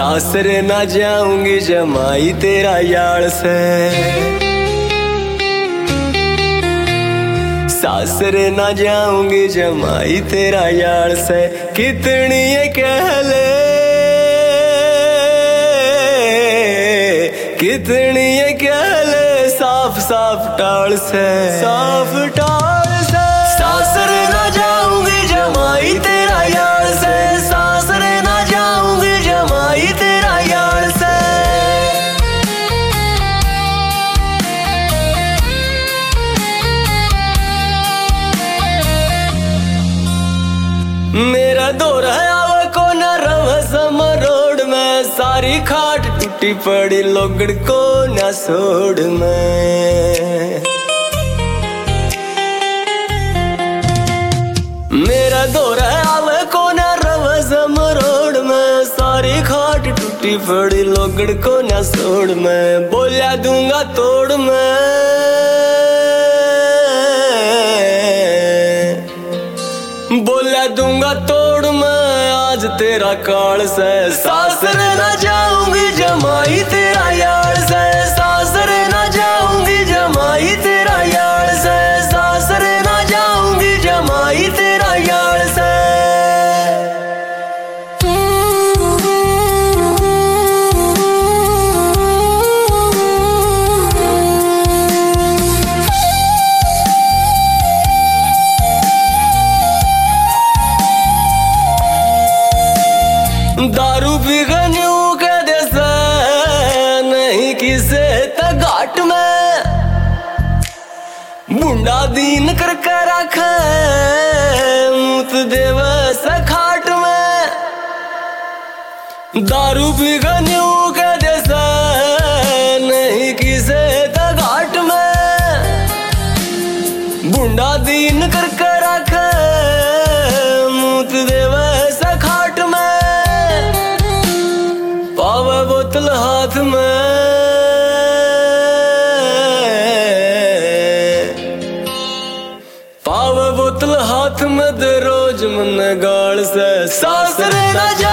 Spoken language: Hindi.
सासरे ना जाऊंगी जमाई तेरा यार से, सासरे ना जाऊंगी जमाई तेरा यार से। कितनी ये कह ले, कितनी ये कह ले, साफ साफ टाल से, साफ टाल से। सासरे ना जाऊंगी जमाई तेरा यार से, सासरे ना जाऊंगी जमाई तेरा यार से। मेरा दौर है आवा को न रवसम रोड में, सारी खाट टूटी पड़ी लोगड़ को न सोड़ में। मेरा दौर है आवा को न रवसम रोड में, सारी खाट टूटी पड़ी लोगड़ को न सोड़ में। बोलिया दूंगा तोड़ में, बोला दूंगा तोड़ मैं आज तेरा काल से। सासरे ना जाऊंगी जमाई तेरा यार से, सासरे ना जाऊंगी जमाई तेरा यार से, सासरे ना जाऊंगी जमाई तेरा यार से। दारू पी गन्यू के देसे नहीं किसे तगाट में, बुंडा दीन करके रखे मूत देव से खाट में। दारू पी गन्यू के देसे नहीं किसे तगाट में, बुंडा दीन करके रखे मूत देव से खाट में। पावे बोतल हाथ में, पावे बोतल हाथ में दे रोज मन गाल से। सासरे ना